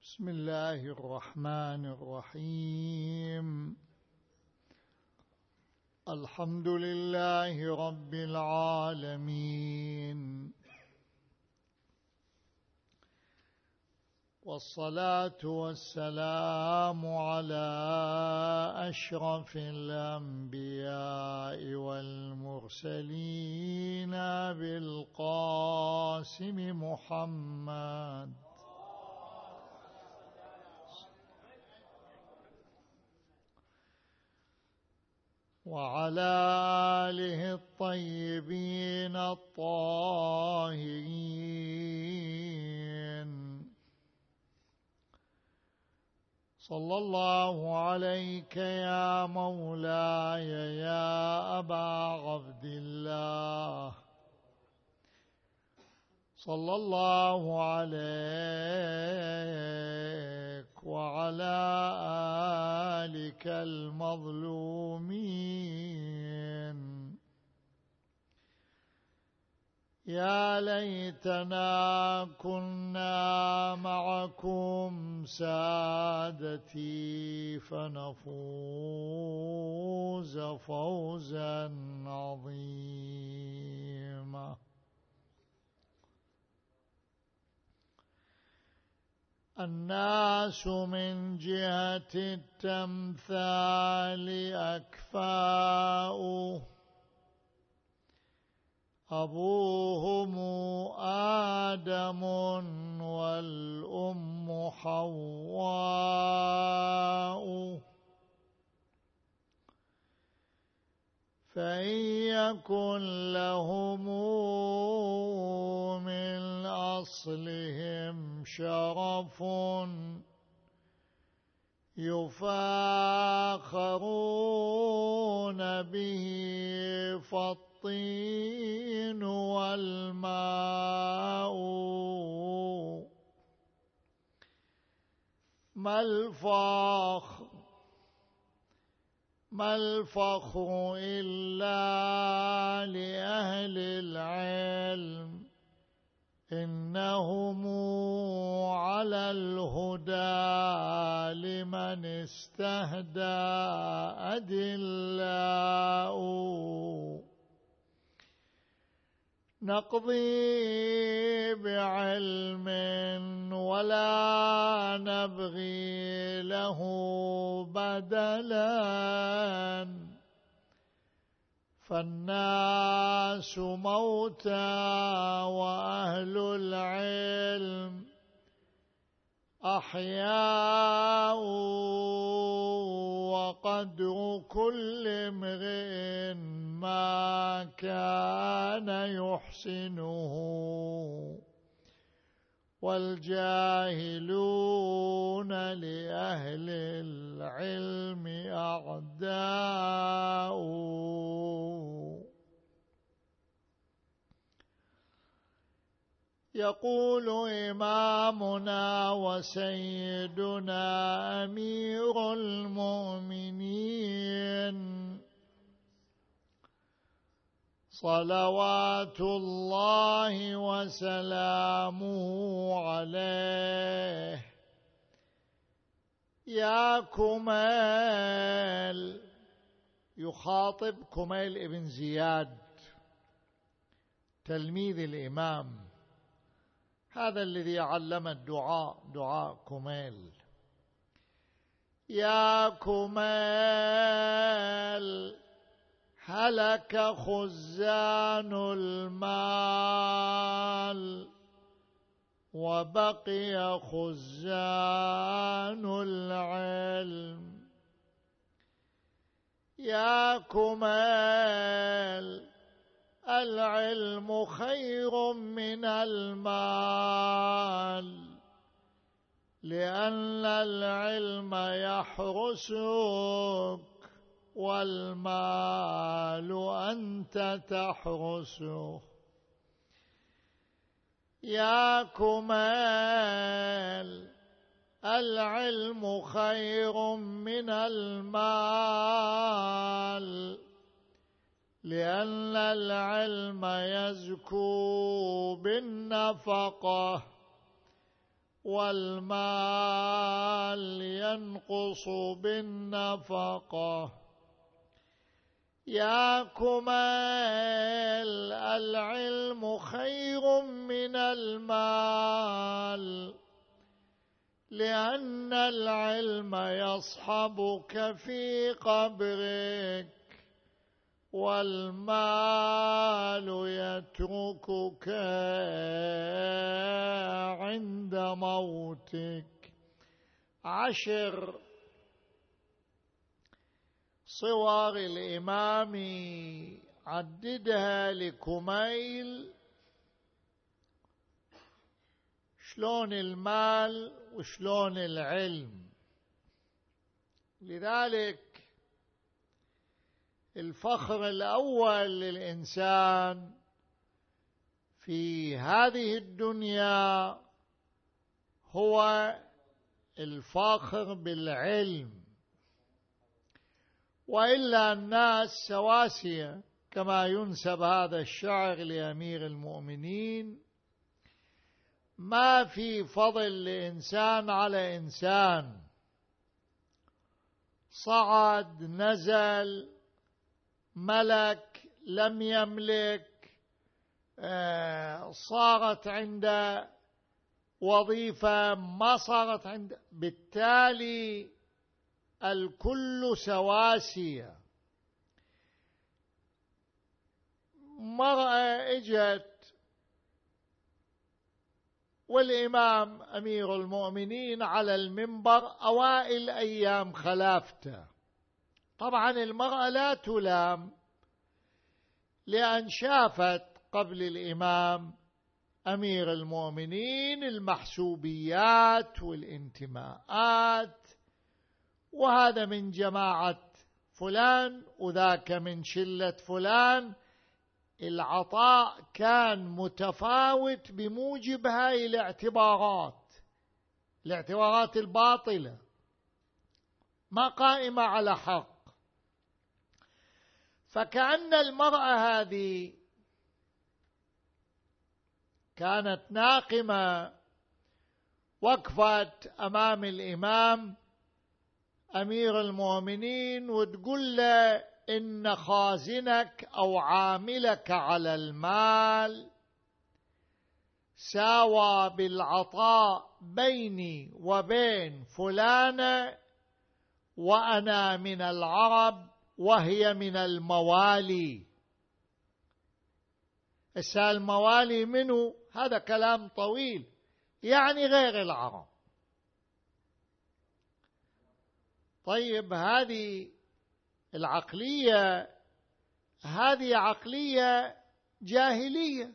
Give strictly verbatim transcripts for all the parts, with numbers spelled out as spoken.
بسم الله الرحمن الرحيم. الحمد لله رب العالمين، والصلاة والسلام على أشرف الأنبياء والمرسلين بالقاسم محمد وعلى آله الطيبين الطاهرين. صلى الله عليك يا مولاي يا أبا عبد الله، صلى الله عليك وعلى آلك المظلومين. يا ليتنا كنا معكم سادتي فنفوز فوزا عظيما. الناس من جهة التمثال أكفاء، أبوهم آدم والأم حواء، فإن يكن لهم من أصلهم شرف يفاخرون به فالطين والماء. ما الفخر ما الفخر إلا لأهل العلم، إنهم على الهدى لمن استهدى أدلاء. نقضي بعلم ولا نبغي له بدلا، فالناس موتى وأهل العلم أحياء، وقدر كل امرئ ما كان يحسنه، والجاهلون لأهل العلم أعداء. يقول إمامنا وسيدنا أمير المؤمنين صلوات الله وسلامه عليه: يا كميل، يخاطب كميل ابن زياد تلميذ الإمام، هذا الذي علم الدعاء، دعاء كميل. يا كميل، هلك خزان المال وبقي خزان العلم. يا كميل، العلم خير من المال، لأن العلم يحرسك والمال أنت تحرسه. يا كميل، العلم خير من المال، لأن العلم يزكو بالنفقة والمال ينقص بالنفقة. يا كميل العلم خير من المال، لأن العلم يصحبك في قبرك، والمال يتركك عند موتك. عشر صور الإمام عددها لكميل، شلون المال وشلون العلم. لذلك الفخر الأول للإنسان في هذه الدنيا هو الفخر بالعلم، وإلا الناس سواسية، كما ينسب هذا الشعر لأمير المؤمنين: ما في فضل لإنسان على إنسان، صعد نزل، ملك لم يملك، صارت عنده وظيفة ما صارت عنده، بالتالي الكل سواسية. مرأة اجت والإمام أمير المؤمنين على المنبر أوائل أيام خلافته. طبعا المرأة لا تلام، لأن شافت قبل الإمام أمير المؤمنين المحسوبيات والانتماءات، وهذا من جماعة فلان وذاك من شلة فلان. العطاء كان متفاوت بموجب هاي الاعتبارات، الاعتبارات الباطلة ما قائمة على حق. فكأن المرأة هذه كانت ناقمة، وقفت أمام الإمام أمير المؤمنين وتقول له: إن خازنك أو عاملك على المال ساوى بالعطاء بيني وبين فلانة، وأنا من العرب وهي من الموالي. السال الموالي منه، هذا كلام طويل، يعني غير العرب. طيب هذه العقلية هذه عقلية جاهلية،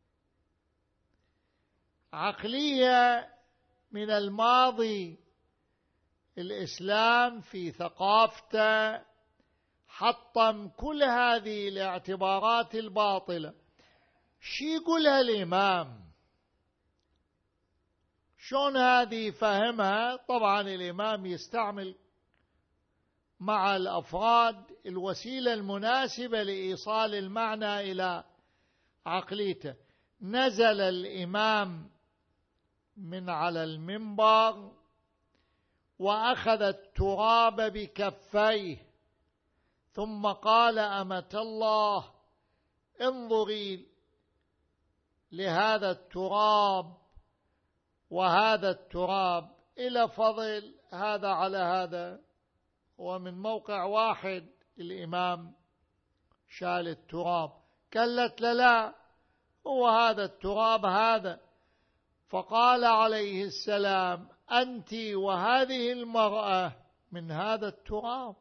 عقلية من الماضي. الإسلام في ثقافته حطم كل هذه الاعتبارات الباطلة. شي يقولها الإمام؟ شون هذه فهمها؟ طبعا الإمام يستعمل مع الأفراد الوسيلة المناسبة لإيصال المعنى إلى عقليته. نزل الإمام من على المنبر وأخذ التراب بكفيه، ثم قال: أمة الله، انظري لهذا التراب وهذا التراب إلى فضل هذا على هذا. ومن موقع واحد الإمام شال التراب. قالت لا لا، هو هذا التراب هذا. فقال عليه السلام: أنت وهذه المرأة من هذا التراب،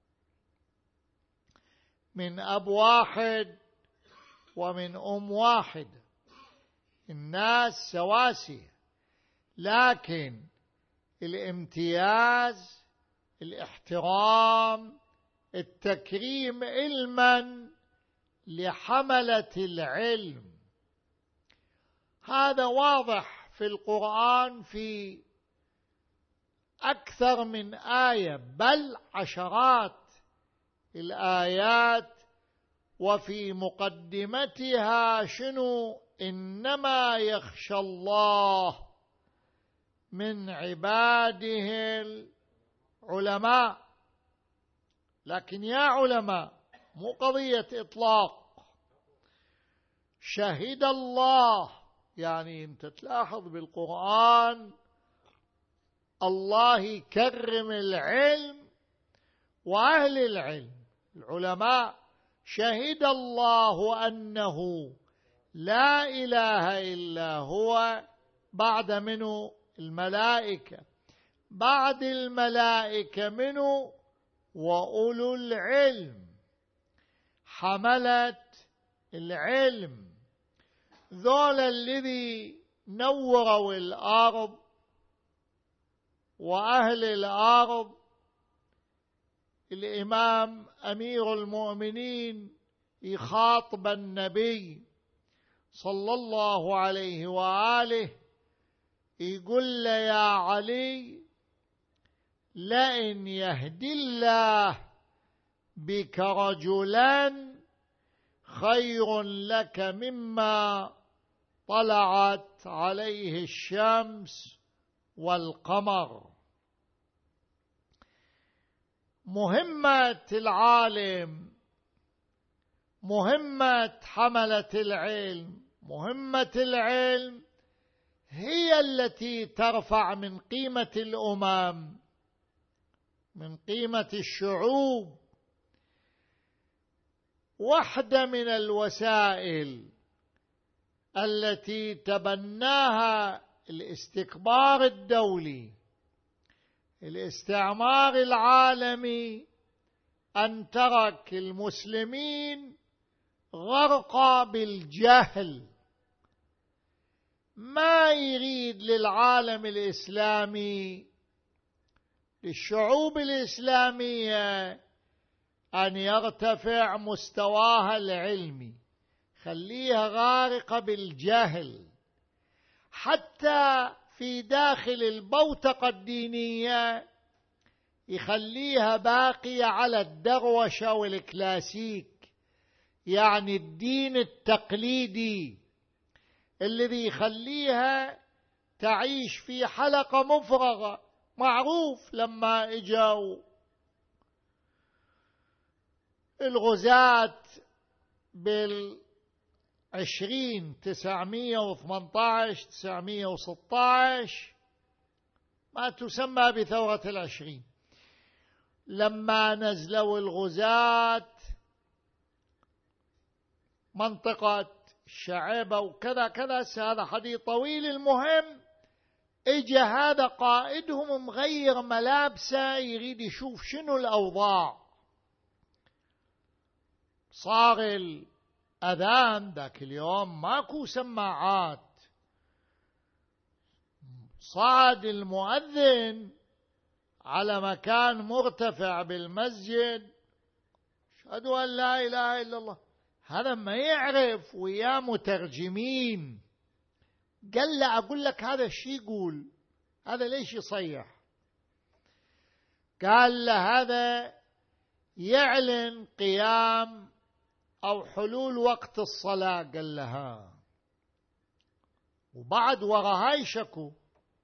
من أب واحد ومن أم واحد، الناس سواسية، لكن الامتياز، الاحترام، التكريم علما لحملة العلم، هذا واضح في القرآن في أكثر من آية، بل عشرات الآيات. وفي مقدمتها شنو؟ إنما يخشى الله من عباده العلماء. لكن يا علماء، مو قضية إطلاق. شهد الله، يعني أنت تلاحظ بالقرآن الله يكرم العلم وأهل العلم العلماء. شهد الله أنه لا إله إلا هو، بعد منه الملائكة، بعد الملائكة منه وأولو العلم، حملة العلم، ذول الذي نوروا الأرض وأهل الأرض. الإمام أمير المؤمنين يخاطب النبي صلى الله عليه وآله، يقول له يا علي لئن يهدي الله بك رجلا خير لك مما طلعت عليه الشمس والقمر. مهمة العالم، مهمة حملة العلم، مهمة العلم هي التي ترفع من قيمة الأمم، من قيمة الشعوب. واحدة من الوسائل التي تبناها الاستكبار الدولي، الاستعمار العالمي، أن ترك المسلمين غرقى بالجهل. ما يريد للعالم الإسلامي، للشعوب الإسلامية، أن يرتفع مستواها العلمي، خليها غارقة بالجهل. حتى في داخل البوتقة الدينية يخليها باقية على الدروشة والكلاسيك، يعني الدين التقليدي الذي يخليها تعيش في حلقة مفرغة. معروف لما اجوا الغزاة بالعشرين تسعمية وثمانية عشر تسعمية وستة عشر، ما تسمى بثورة العشرين، لما نزلوا الغزاة منطقة الشعيبة وكذا كذا، هذا حديث طويل. المهم اجى هذا قائدهم مغير ملابسه، يريد يشوف شنو الأوضاع. صار الأذان ذاك اليوم ماكو سماعات، صعد المؤذن على مكان مرتفع بالمسجد، أشهد أن لا إله إلا الله. هذا ما يعرف ويا مترجمين، قال له أقول لك هذا الشيء يقول، هذا ليش يصيح؟ قال له هذا يعلن قيام أو حلول وقت الصلاة. قال لها وبعد وراها يشكو.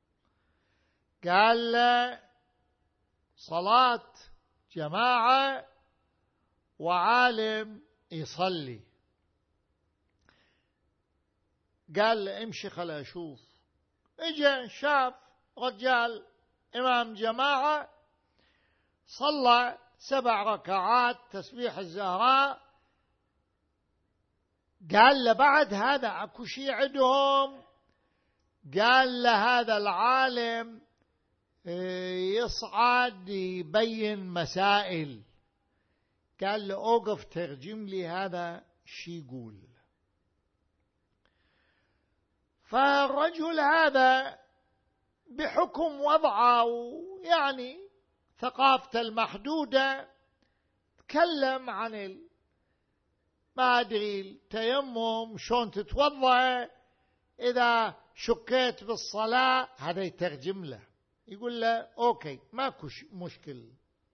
قال له صلاة جماعة وعالم يصلي. قال له امشي خلا أشوف. اجا شاف رجال إمام جماعة صلى سبع ركعات تسبيح الزهراء. قال له بعد هذا اكو شيء عندهم. قال له هذا العالم يصعد يبين مسائل. قال له اوقف ترجم لي هذا شي يقول. فالرجل هذا بحكم وضعه يعني ثقافته المحدودة تكلم عن ال ما أدري التيمم شلون تتوضأ إذا شكيت بالصلاة. هذا يترجم له، يقول له أوكي ماكو مشكل.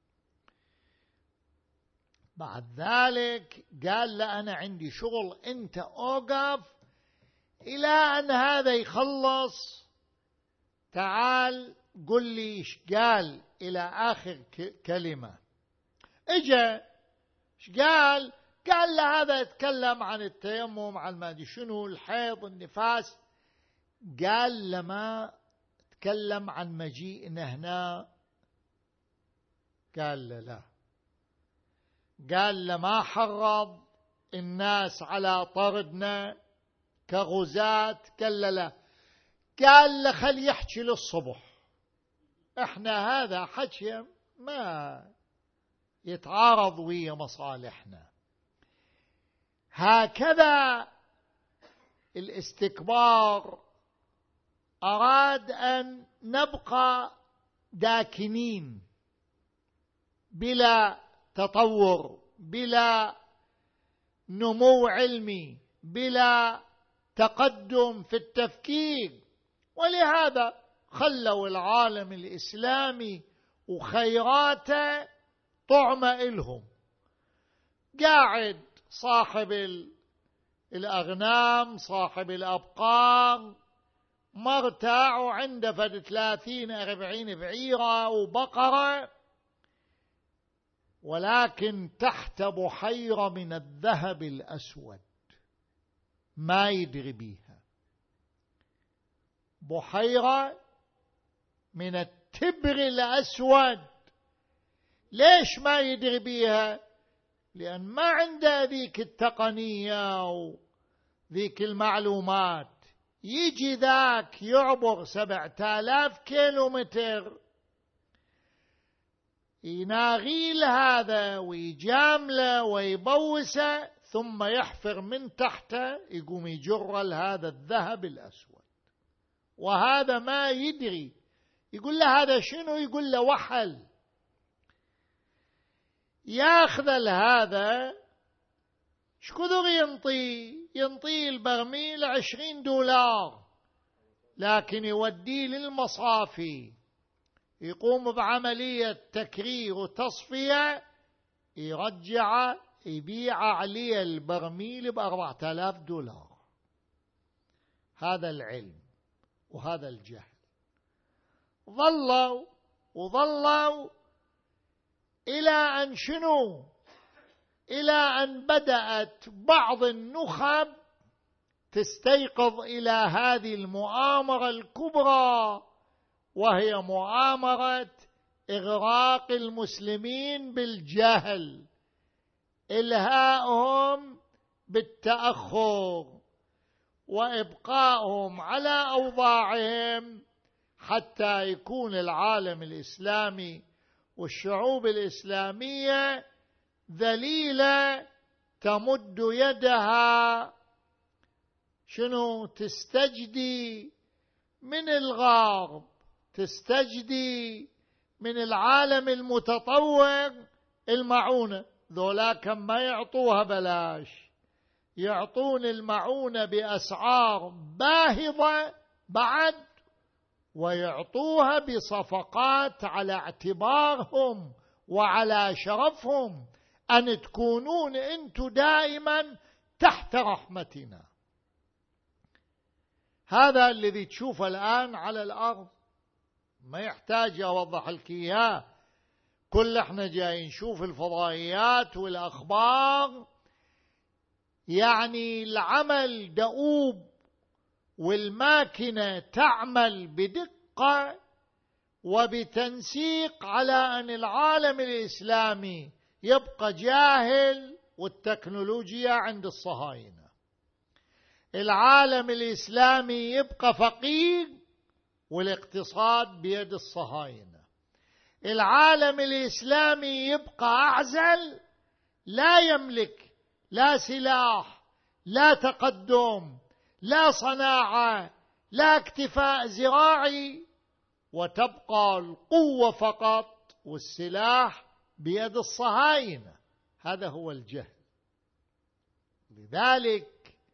بعد ذلك قال له أنا عندي شغل، أنت أوقف إلى أن هذا يخلص تعال قل لي إيش قال إلى آخر كلمة. إجا إيش قال؟ قال له هذا يتكلم عن التيمم، عن ما أدري شنو، الحيض، النفاس. قال لما تكلم عن مجيئنا هنا، قال له لا. قال لما حرض الناس على طردنا كغزاة، قال له لا. قال له خل يحكي للصبح، احنا هذا حكي ما يتعارض ويا مصالحنا. هكذا الاستكبار أراد أن نبقى داكنين بلا تطور، بلا نمو علمي، بلا تقدم في التفكير. ولهذا خلوا العالم الإسلامي وخيراته طعمة إلهم. قاعد صاحب الأغنام، صاحب الأبقار، مرتاع وعنده فد ثلاثين أربعين بعيرة وبقرة، ولكن تحت بحيرة من الذهب الأسود ما يدري بيها، بحيرة من التبر الأسود. ليش ما يدري بيها؟ لأن ما عنده ذيك التقنية وذيك المعلومات. يجي ذاك يعبر سبعة آلاف كيلومتر يناغيل هذا ويجامله ويبوسه، ثم يحفر من تحته يقوم يجر هذا الذهب الأسود، وهذا ما يدري. يقول له هذا شنو؟ يقول له وحل. ياخذ هذا شكذر ينطي ينطي البرميل عشرين دولار، لكن يوديه للمصافي يقوم بعملية تكرير وتصفية، يرجع يبيع عليه البرميل بأربعة آلاف دولار. هذا العلم وهذا الجهل. ظلوا وظلوا إلى أن شنو؟ إلى أن بدأت بعض النخب تستيقظ إلى هذه المؤامرة الكبرى، وهي مؤامرة إغراق المسلمين بالجهل، إلهائهم بالتأخر، وإبقائهم على أوضاعهم حتى يكون العالم الإسلامي والشعوب الإسلامية ذليلة تمد يدها شنو؟ تستجدي من الغرب، تستجدي من العالم المتطور المعونة. ذولاك ما يعطوها بلاش، يعطون المعونة بأسعار باهظة بعد، ويعطوها بصفقات على اعتبارهم وعلى شرفهم أن تكونون أنتم دائما تحت رحمتنا. هذا الذي تشوفه الآن على الأرض، ما يحتاج أوضح لك إياه. كل احنا جايين نشوف الفضائيات والأخبار، يعني العمل دؤوب والماكنة تعمل بدقة وبتنسيق على أن العالم الإسلامي يبقى جاهل والتكنولوجيا عند الصهاينة، العالم الإسلامي يبقى فقير والاقتصاد بيد الصهاينة، العالم الإسلامي يبقى أعزل، لا يملك لا سلاح، لا تقدم، لا صناعة، لا اكتفاء زراعي، وتبقى القوة فقط والسلاح بيد الصهاينة. هذا هو الجهل. لذلك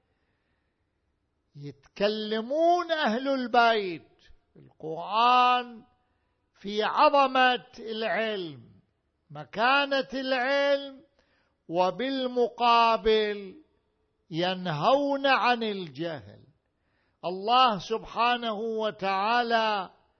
يتكلمون أهل البيت القرآن في عظمة العلم، مكانة العلم، وبالمقابل ينهون عن الجهل. الله سبحانه وتعالى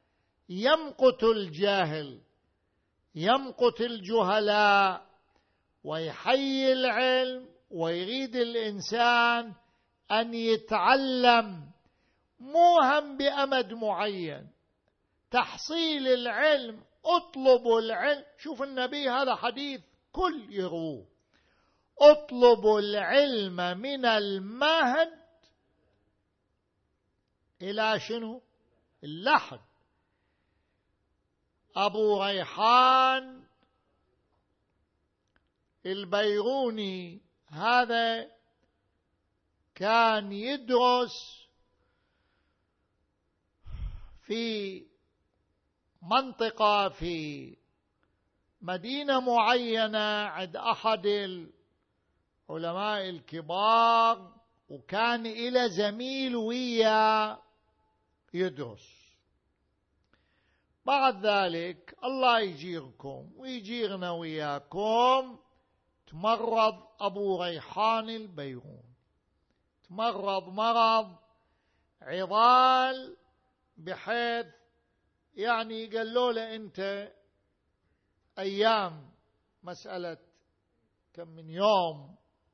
يمقت الجاهل، يمقت الجهلاء، ويحيي العلم، ويريد الإنسان أن يتعلم، مو هم بأمد معين. تحصيل العلم، اطلبوا العلم. شوف النبي هذا حديث كل يروه، اطلبوا العلم من المهد إلى شنو؟ اللحد. أبو ريحان البيروني هذا كان يدرس في منطقة في مدينة معينة عند أحد العلماء الكبار، وكان إلى زميل ويا يدرس. بعد ذلك الله يجيركم ويجيرنا وياكم، تمرض أبو ريحان البيرون، تمرض مرض عضال، بحيث يعني قالوا له أنت أيام، مسألة كم من يوم.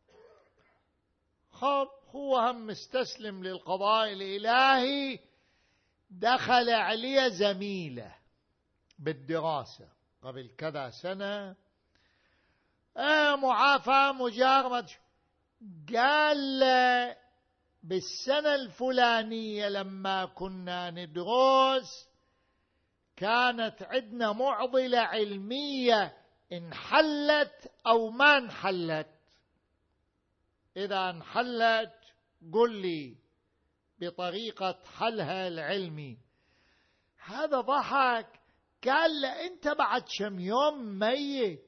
خب هو هم مستسلم للقضاء الإلهي. دخل عليه زميله بالدراسة قبل كذا سنة، آه معافى مجارمة، قال له بالسنة الفلانية لما كنا ندرس كانت عندنا معضلة علمية، انحلت أو ما انحلت؟ إذا انحلت قل لي بطريقة حلها العلمي. هذا ضحك، قال له أنت بعد كم يوم ميت،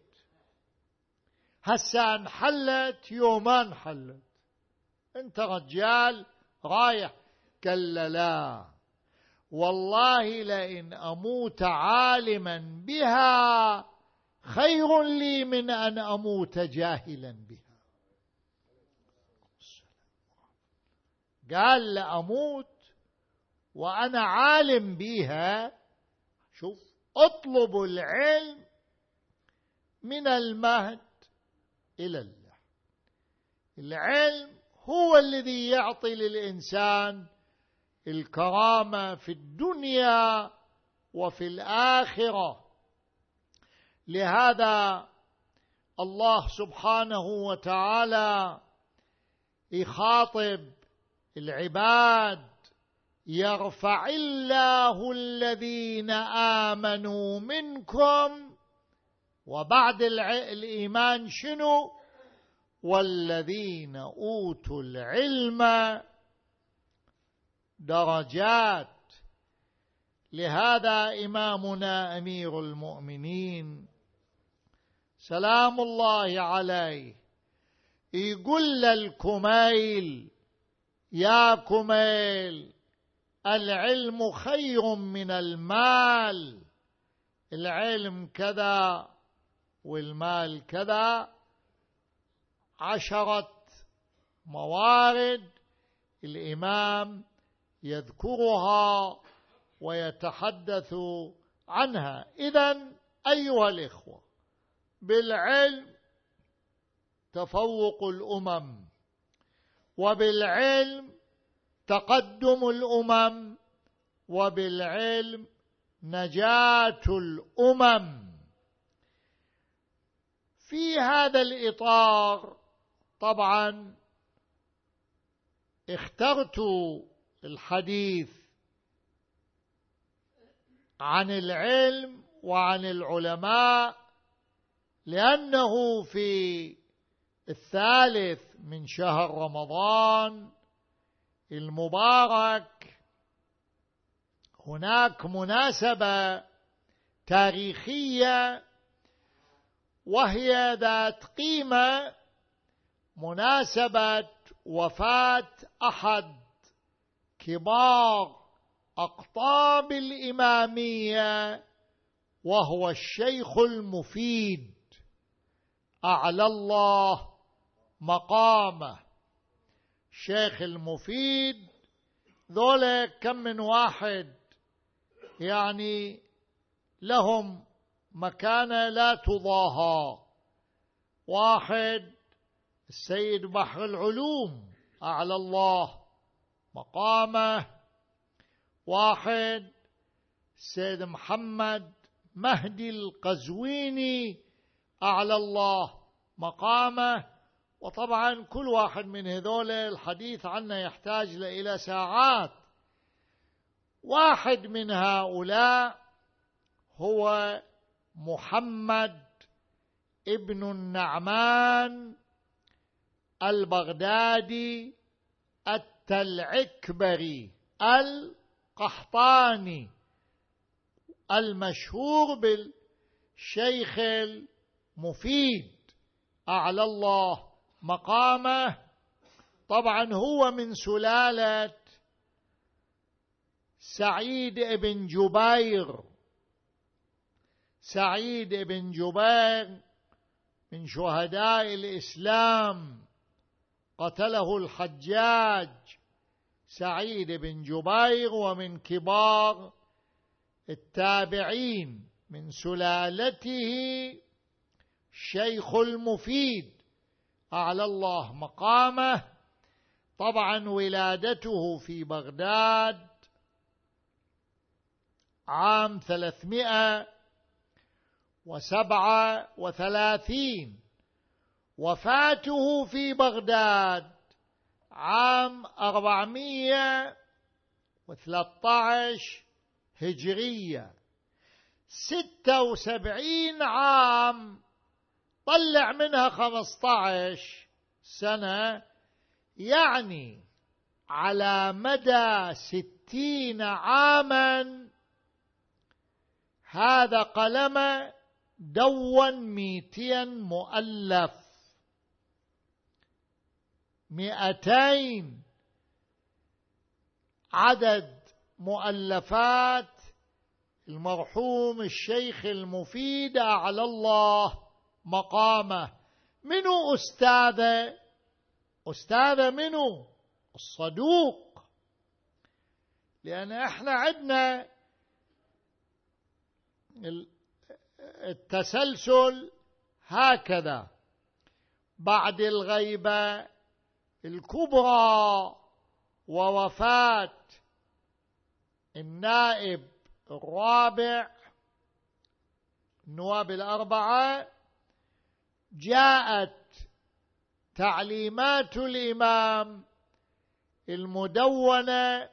هسا انحلت يومان حلت، أنت رجال رايح. قال له لا والله لئن أموت عالما بها خير لي من أن أموت جاهلا بها. قال لأموت وأنا عالم بها. شوف، اطلب العلم من المهد إلى اللحد. العلم هو الذي يعطي للإنسان الكرامة في الدنيا وفي الآخرة. لهذا الله سبحانه وتعالى يخاطب العباد: يرفع الله الذين آمنوا منكم، وبعد الإيمان شنو؟ والذين أوتوا العلم درجات. لهذا إمامنا أمير المؤمنين سلام الله عليه يقول للكميل: يا كميل، العلم خير من المال، العلم كذا والمال كذا. عشرة موارد الإمام يذكرها ويتحدث عنها. إذن أيها الإخوة، بالعلم تفوق الأمم، وبالعلم تقدم الأمم، وبالعلم نجاة الأمم. في هذا الإطار طبعا اخترت الحديث عن العلم وعن العلماء، لأنه في الثالث من شهر رمضان المبارك هناك مناسبة تاريخية وهي ذات قيمة، مناسبة وفاة أحد كبار أقطاب الإمامية، وهو الشيخ المفيد أعلى الله مقامه. الشيخ المفيد ذولا كم من واحد يعني لهم مكانة لا تضاهى. واحد السيد بحر العلوم أعلى الله مقامه، واحد السيد محمد مهدي القزويني أعلى الله مقامه. وطبعا كل واحد من هذول الحديث عنه يحتاج إلى ساعات. واحد من هؤلاء هو محمد ابن النعمان البغدادي التلعكبري القحطاني المشهور بالشيخ المفيد أعلى الله مقامه. طبعا هو من سلالة سعيد بن جبير. سعيد بن جبير من شهداء الإسلام، قتله الحجاج سعيد بن جبير، ومن كبار التابعين، من سلالته الشيخ المفيد أعلى الله مقامه. طبعا ولادته في بغداد عام ثلاثمائة وسبعة وثلاثين، وفاته في بغداد عام أربعمائة وثلاثة عشر هجرية. ستة وسبعين عام، طلع منها خمسة عشر سنة، يعني على مدى ستين عاما هذا قلم دون مئتين مؤلف، مئتين عدد مؤلفات المرحوم الشيخ المفيد أعلى الله مقامه. منو أستاذه؟ أستاذه منو؟ الصدوق. لأن احنا عندنا التسلسل هكذا: بعد الغيبة الكبرى ووفاة النائب الرابع، النواب الأربعة، جاءت تعليمات الإمام المدونة: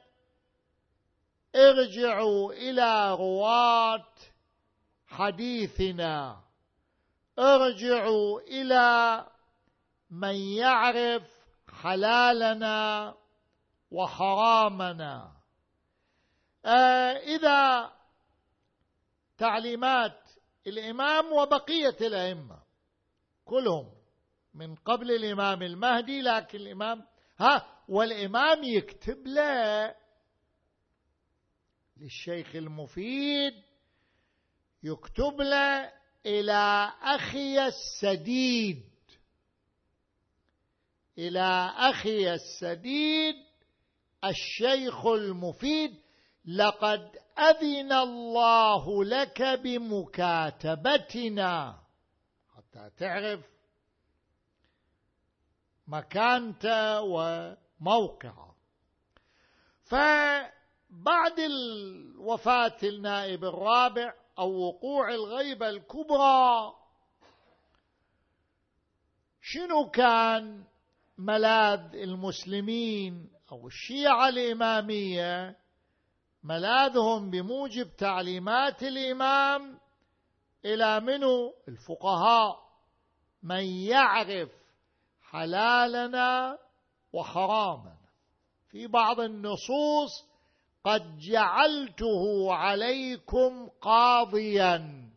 ارجعوا إلى رواة حديثنا، ارجعوا إلى من يعرف حلالنا وحرامنا. آه إذا تعليمات الإمام وبقية الأئمة كلهم من قبل الإمام المهدي، لكن الإمام ها والإمام يكتب له للشيخ المفيد، يكتب له إلى أخي السديد، إلى أخي السديد الشيخ المفيد، لقد أذن الله لك بمكاتبتنا، حتى تعرف مكانته وموقعه. فبعد الوفاة النائب الرابع أو وقوع الغيبة الكبرى، شنو كان ملاذ المسلمين أو الشيعة الإمامية؟ ملاذهم بموجب تعليمات الإمام إلى منو؟ الفقهاء، من يعرف حلالنا وحرامنا. في بعض النصوص: قد جعلته عليكم قاضيا.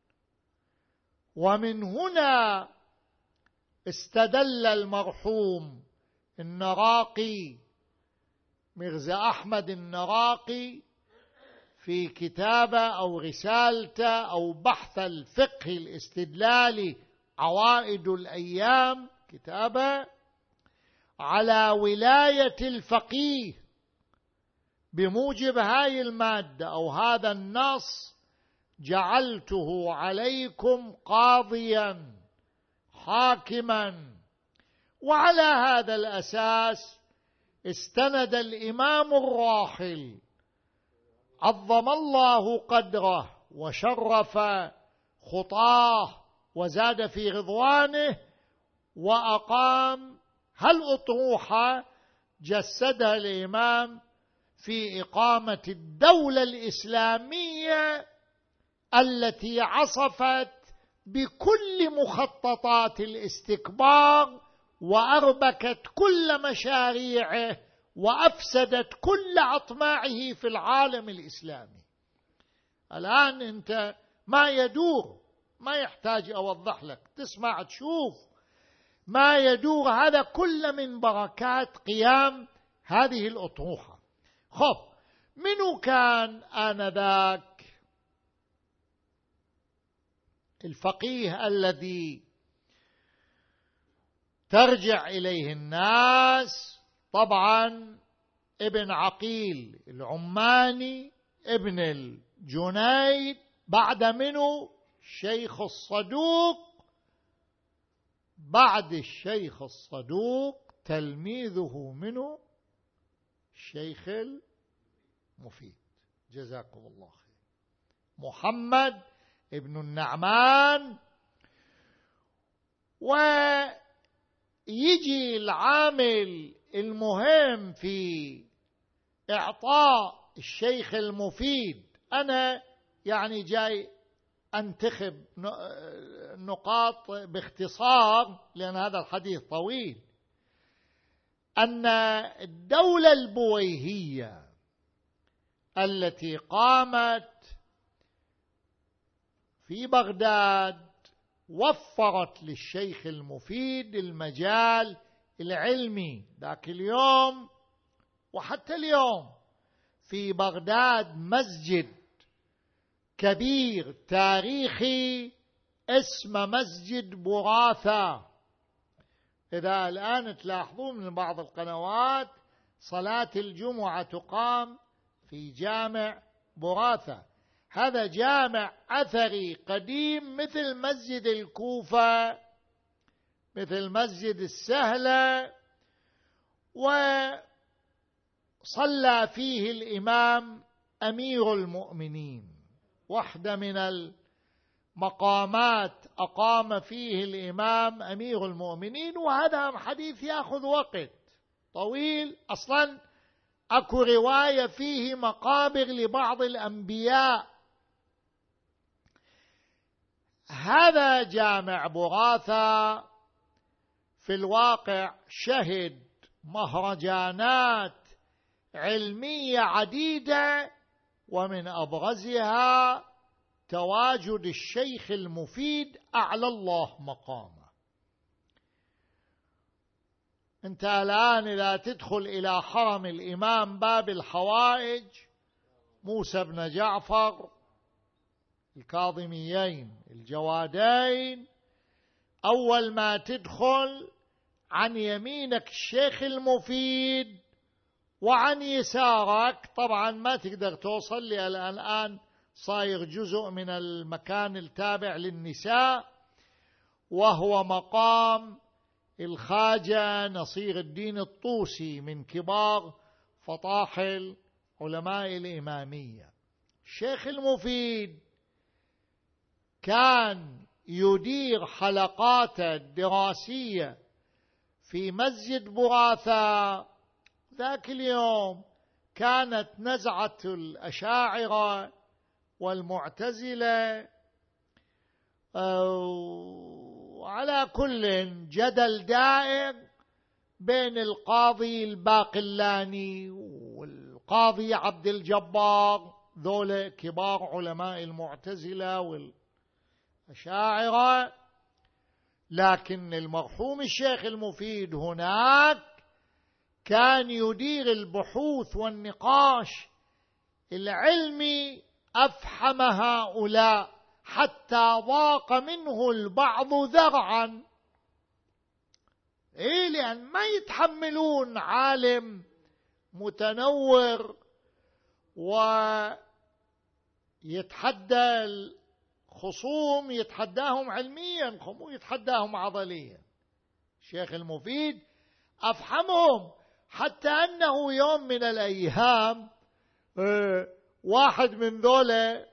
ومن هنا استدل المرحوم النراقي ميرزا أحمد النراقي في كتابه أو رسالته أو بحث الفقه الاستدلالي عوائد الأيام، كتابه على ولاية الفقيه بموجب هاي المادة أو هذا النص جعلته عليكم قاضيا حاكما. وعلى هذا الأساس استند الإمام الراحل عظم الله قدره وشرف خطاه وزاد في رضوانه وأقام هالأطروحة جسدها الإمام في إقامة الدولة الإسلامية التي عصفت بكل مخططات الاستكبار وأربكت كل مشاريعه وأفسدت كل أطماعه في العالم الإسلامي. الآن أنت ما يدور، ما يحتاج أوضح لك، تسمع تشوف ما يدور، هذا كل من بركات قيام هذه الأطروحة. خب، منو كان آنذاك الفقيه الذي ترجع إليه الناس؟ طبعا ابن عقيل العماني، ابن الجنيد، بعد منه الشيخ الصدوق، بعد الشيخ الصدوق تلميذه منه الشيخ المفيد، جزاكم الله خير، محمد ابن النعمان. ويجي العامل المهم في إعطاء الشيخ المفيد، أنا يعني جاي أنتخب نقاط باختصار لأن هذا الحديث طويل. أن الدولة البويهية التي قامت في بغداد وفرت للشيخ المفيد المجال العلمي ذاك اليوم، وحتى اليوم في بغداد مسجد كبير تاريخي اسمه مسجد براثة. إذا الآن تلاحظون من بعض القنوات صلاة الجمعة تقام في جامع براثة، هذا جامع أثري قديم مثل مسجد الكوفة، مثل مسجد السهلة، وصلى فيه الإمام أمير المؤمنين. واحدة من المقامات أقام فيه الإمام أمير المؤمنين، وهذا حديث يأخذ وقت طويل، أصلا أكو رواية فيه مقابر لبعض الأنبياء. هذا جامع براثة في الواقع شهد مهرجانات علمية عديدة، ومن أبرزها تواجد الشيخ المفيد أعلى الله مقامه. أنت الآن إذا تدخل إلى حرم الإمام باب الحوائج موسى بن جعفر الكاظميين الجوادين، أول ما تدخل عن يمينك الشيخ المفيد وعن يسارك، طبعا ما تقدر توصل لي الآن صاير جزء من المكان التابع للنساء، وهو مقام الخواجة نصير الدين الطوسي من كبار فطاحل علماء الإمامية. الشيخ المفيد كان يدير حلقاته الدراسية في مسجد براثة. ذاك اليوم كانت نزعة الأشاعرة والمعتزلة، وعلى كل جدل دائر بين القاضي الباقلاني والقاضي عبد الجبار، ذولا كبار علماء المعتزلة والأشاعرة. لكن المرحوم الشيخ المفيد هناك كان يدير البحوث والنقاش العلمي، أفحم هؤلاء حتى ضاق منه البعض ذرعا، إيه لأن ما يتحملون عالم متنور ويتحدى الخصوم، يتحداهم علميا مو يتحداهم عضليا. الشيخ المفيد أفحمهم، حتى أنه يوم من الأيام واحد من ذولا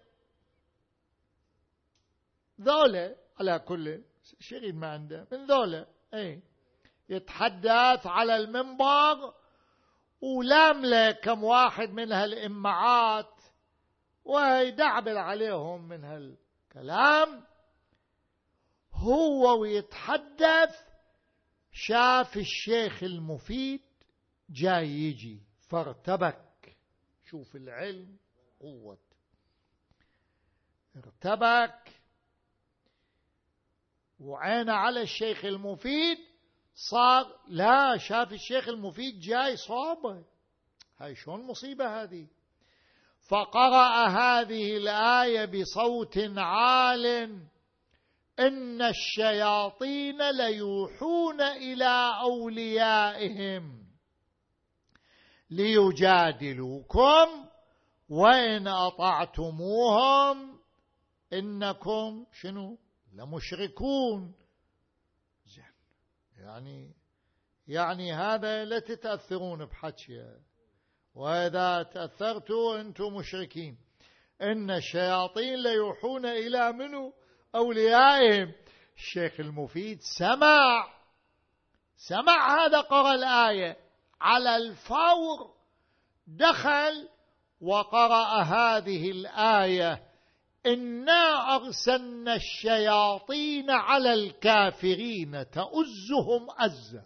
ذولا على كل شيء ما عنده من ذولا اي يتحدث على المنبر، ولامله كم واحد من هالإمعات ويدعبل عليهم من هالكلام. هو ويتحدث شاف الشيخ المفيد جاي يجي فارتبك. شوف العلم قوة، ارتبك وعين على الشيخ المفيد. صار لا، شاف الشيخ المفيد جاي صابه، هاي شلون مصيبة هذه. فقرأ هذه الآية بصوت عال: إن الشياطين ليوحون إلى أوليائهم ليجادلوكم وإن أطعتموهم إنكم شنو لمشركون. زين، يعني يعني هذا لا تتأثرون بحكي، وإذا تأثرتوا أنتم مشركين. إن الشياطين ليوحون إلى منو أوليائهم. الشيخ المفيد سمع سمع هذا، قرأ الآية على الفور، دخل وقرأ هذه الآية: إنا أرسلنا الشياطين على الكافرين تؤزهم أزا.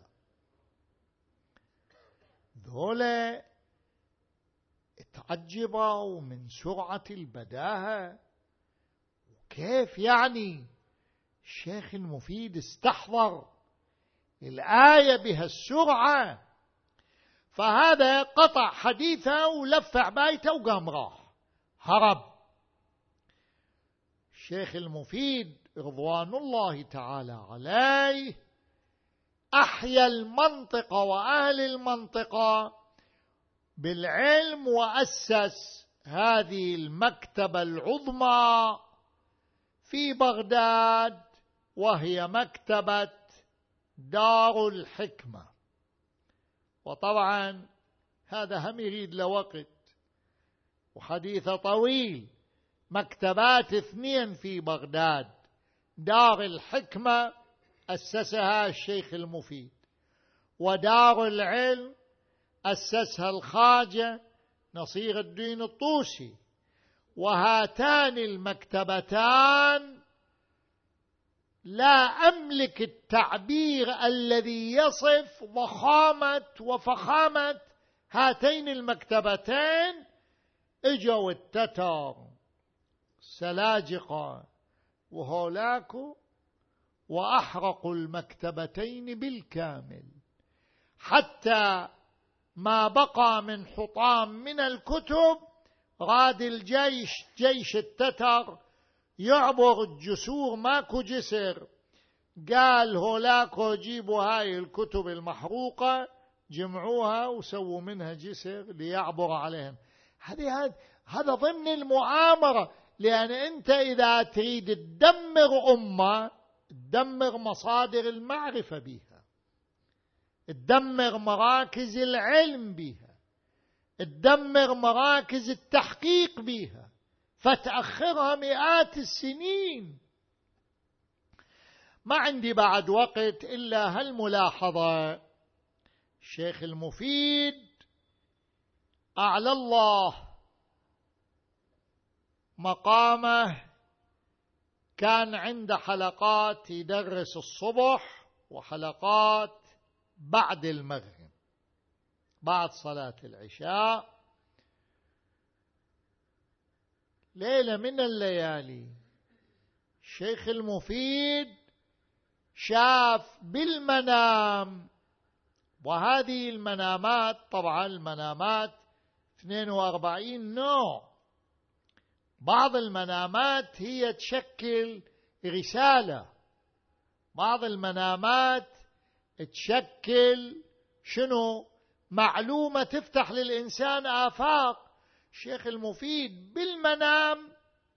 ذولا تعجبوا من سرعة البداهة، كيف يعني الشيخ المفيد استحضر الآية بهالسرعة. فهذا قطع حديثه ولفع بايته وقام راح هرب. الشيخ المفيد رضوان الله تعالى عليه أحيا المنطقة وأهل المنطقة بالعلم، وأسس هذه المكتبة العظمى في بغداد، وهي مكتبة دار الحكمة. وطبعا هذا هم يريد له وقت وحديثه طويل. مكتبات اثنين في بغداد، دار الحكمة أسسها الشيخ المفيد، ودار العلم أسسها الخواجة نصير الدين الطوسي. وهاتان المكتبتان لا أملك التعبير الذي يصف ضخامة وفخامة هاتين المكتبتين. اجوا التتر سلاجقة وهولاكو وأحرقوا المكتبتين بالكامل، حتى ما بقى من حطام من الكتب. غاد الجيش جيش التتر يعبر الجسور، ماكو جسر، قال هولاكو جيبوا هاي الكتب المحروقة، جمعوها وسووا منها جسر ليعبر عليهم. هذه هذا ضمن المؤامرة، لأن أنت إذا تريد تدمر أمة تدمر مصادر المعرفة بها، تدمر مراكز العلم بها، تدمر مراكز التحقيق بها، فتأخرها مئات السنين. ما عندي بعد وقت إلا هالملاحظة. الشيخ المفيد أعلى الله مقامه، كان عند حلقات يدرس الصبح وحلقات بعد المغرب بعد صلاة العشاء. ليلة من الليالي الشيخ المفيد شاف بالمنام، وهذه المنامات طبعا المنامات اثنين وأربعين نوع. بعض المنامات هي تشكل رسالة، بعض المنامات تشكل شنو معلومة تفتح للإنسان آفاق. الشيخ المفيد بالمنام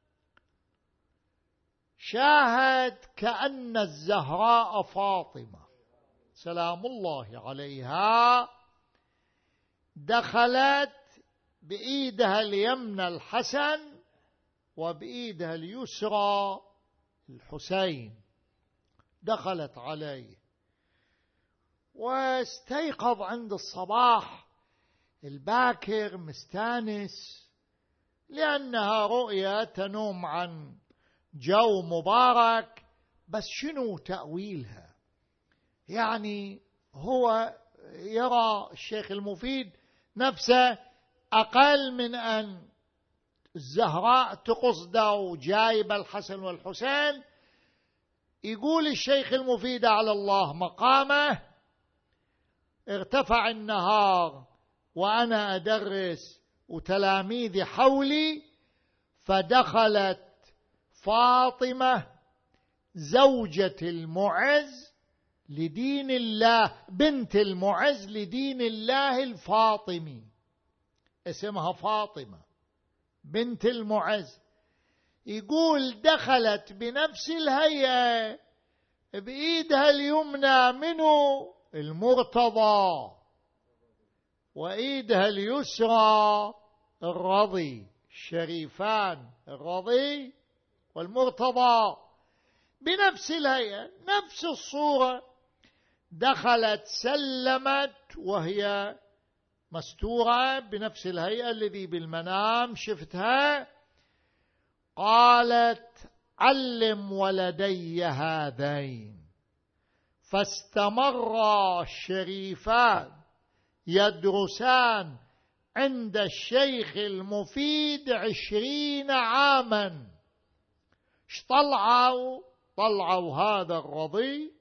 شاهد كأن الزهراء فاطمة سلام الله عليها دخلت بإيدها اليمنى الحسن وبإيدها اليسرى الحسين، دخلت عليه واستيقظ عند الصباح الباكر مستانس، لأنها رؤيا تنوم عن جو مبارك، بس شنو تأويلها؟ يعني هو يرى الشيخ المفيد نفسه أقل من أن الزهراء تقصده وجايب الحسن والحسين. يقول الشيخ المفيد على الله مقامه: ارتفع النهار وأنا أدرس وتلاميذي حولي، فدخلت فاطمة زوجة المعز لدين الله، بنت المعز لدين الله الفاطمي، اسمها فاطمة بنت المعز. يقول دخلت بنفس الهيئة بإيدها اليمنى منه المرتضى وإيدها اليسرى الرضي، الشريفان الرضي والمرتضى بنفس الهيئة نفس الصورة. دخلت سلمت وهي مستورة بنفس الهيئة الذي بالمنام شفتها، قالت: علم ولدي هذين. فاستمر الشريفان يدرسان عند الشيخ المفيد عشرين عاما. اش طلعوا؟ طلعوا هذا الرضي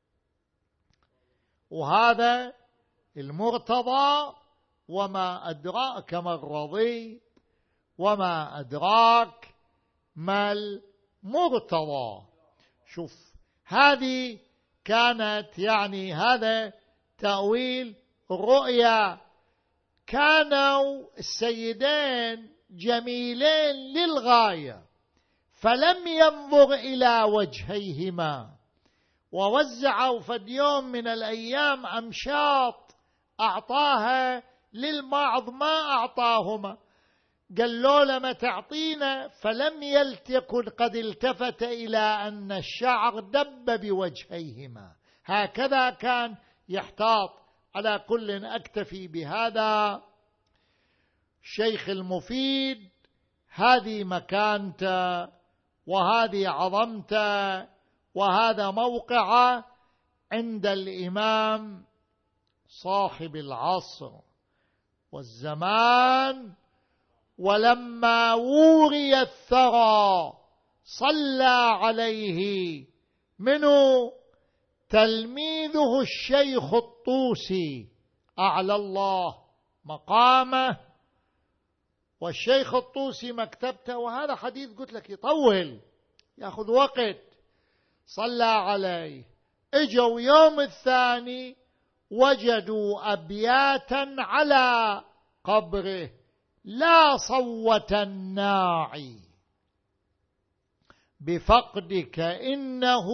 وهذا المرتضى، وما أدراك ما الرضي وما أدراك ما المرتضى. شوف، هذه كانت يعني هذا تأويل الرؤيا. كانوا السيدين جميلين للغاية، فلم ينظر إلى وجهيهما، ووزعوا فد يوم من الأيام أمشاط أعطاها للبعض ما أعطاهما، قال له لما تعطينا، فلم يلتكن قد التفت إلى أن الشعر دب بوجهيهما. هكذا كان يحتاط. على كل أكتفي بهذا. الشيخ المفيد هذه مكانته وهذه عظمته وهذا موقعه عند الإمام صاحب العصر والزمان. ولما وري الثرى صلى عليه منه تلميذه الشيخ الطوسي أعلى الله مقامه، والشيخ الطوسي مكتبته. وهذا حديث قلت لك يطول يأخذ وقت. صلى عليه، اجوا يوم الثاني وجدوا أبياتا على قبره: لا صوت الناعي بفقدك إنه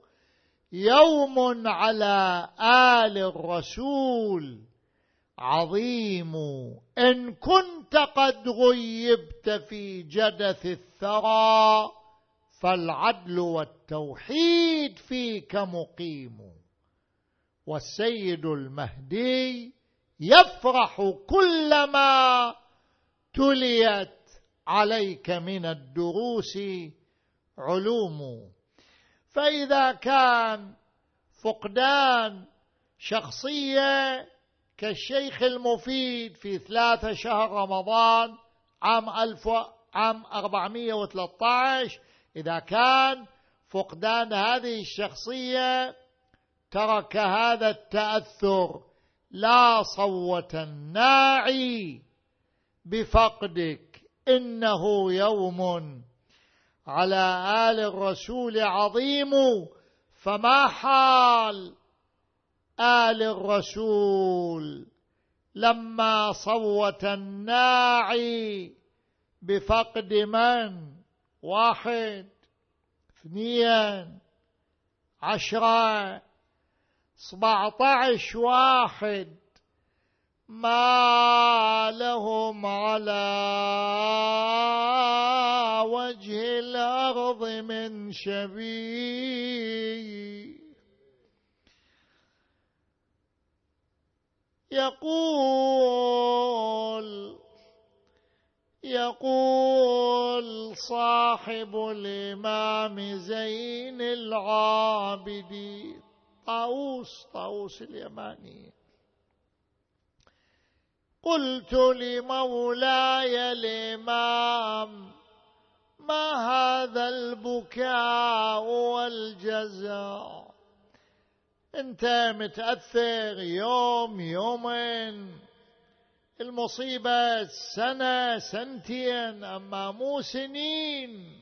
يوم على آل الرسول عظيم، إن كنت قد غيبت في جدث الثرى فالعدل والتوحيد فيك مقيم، والسيد المهدي يفرح كلما تليت عليك من الدروس علوم. فإذا كان فقدان شخصية كالشيخ المفيد في ثلاثة شهر رمضان عام ألف عام أربعمائة وثلاثة عشر، إذا كان فقدان هذه الشخصية ترك هذا التأثر: لا صوت الناعي بفقدك إنه يوم على آل الرسول عظيم. فما حال آل الرسول لما صوت الناعي بفقد من؟ واحد، اثنين، عشرة، سبعة عشر واحد، ما لهم على وجه الأرض من شبيه. يقول يقول صاحب الإمام زين العابدين طاووس طاووس اليماني: قلت لمولاي الإمام: ما هذا البكاء والجزع؟ أنت متأثر يوم يومين، المصيبة سنة سنتين، أما مو سنين.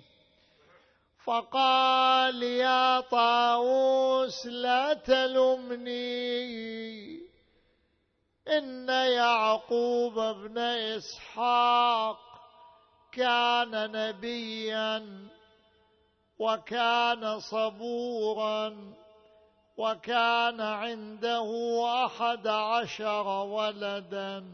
فقال: يا طاووس لا تلمني، إن يعقوب ابن إسحاق كان نبيا وكان صبورا وكان عنده أحد عشر ولدا،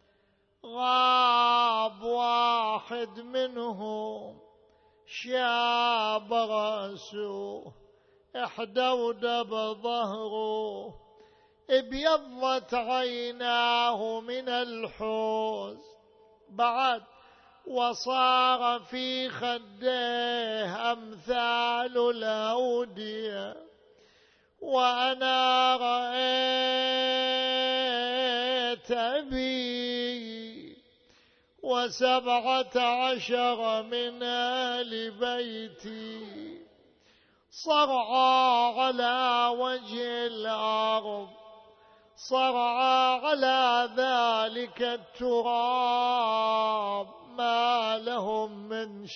غاب واحد منهم شاب رأسه، احدودب ظهره، ابيضت عيناه من الحزن، بعد وصار في خديه أمثال الأودية، وأنا رأيت أبي وسبعة عشر من آل بيتي صرعى على وجه الأرض، صرعى على ذلك التراب، ما لهم من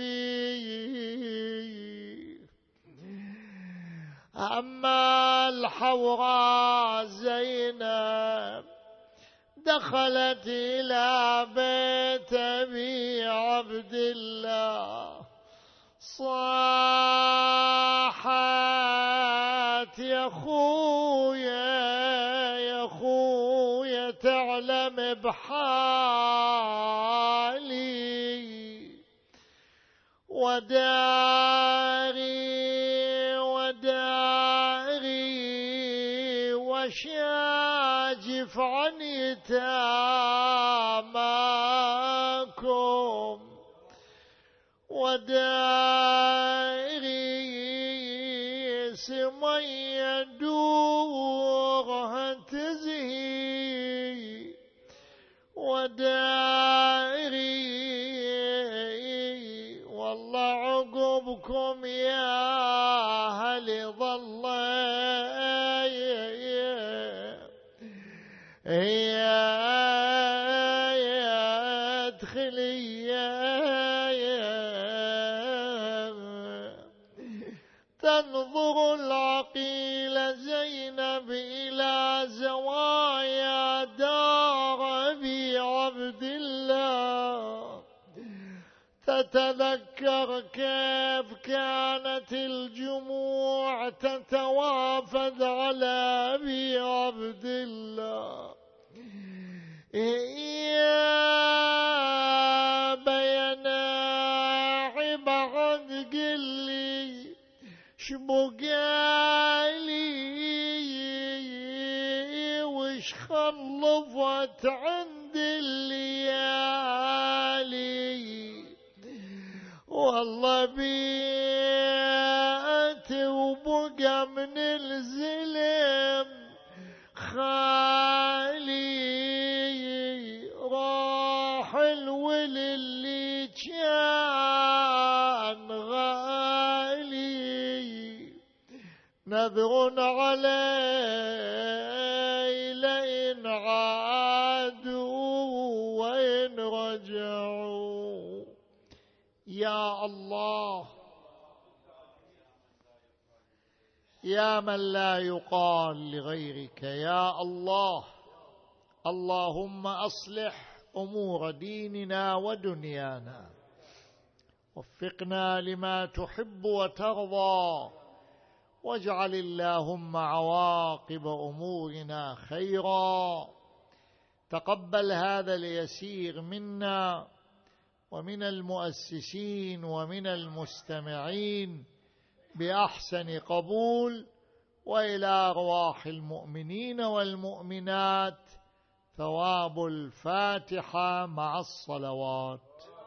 شبيه. أما الحوراء زينب دخلت إلى بيت أبي عبد الله، صاحت: يا خويا يا خويا تعلم بحالي، وداري وداري وشاجف عن يتاماكم، وداري سمية دورها تزهي، وداري والله عقبكم يا أهل ظل يا ادخلي تنظر العقيل زينب إلى زوايا دار أبي عبد الله، تتذكر كيف كانت الجموع تتوافد على أبي عبد الله. يا بيناعي بعد قلي شبقالي وش خلفت عند الليالي، والله بيت وبقى من الزلم خالي، راح الول اللي كان غالي، نذر علي لئن عادوا وإن رجعوا. يا الله، يا من لا يقال لغيرك، يا الله، اللهم أصلح أمور ديننا ودنيانا، وفقنا لما تحب وترضى، واجعل اللهم عواقب أمورنا خيرا. تقبل هذا اليسير منا ومن المؤسسين ومن المستمعين بأحسن قبول، وإلى أرواح المؤمنين والمؤمنات ثواب الفاتحة مع الصلوات.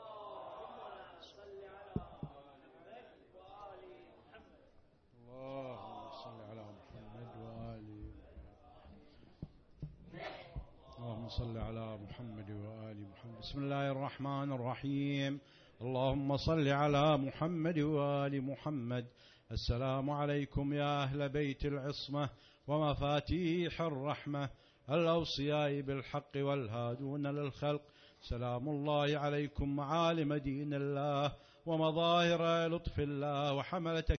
اللهم صل على محمد وآل محمد. بسم الله الرحمن الرحيم. اللهم صل على محمد وآل محمد. السلام عليكم يا أهل بيت العصمة ومفاتيح الرحمة، الأوصياء بالحق والهادون للخلق. سلام الله عليكم معالم دين الله ومظاهر لطف الله وحملة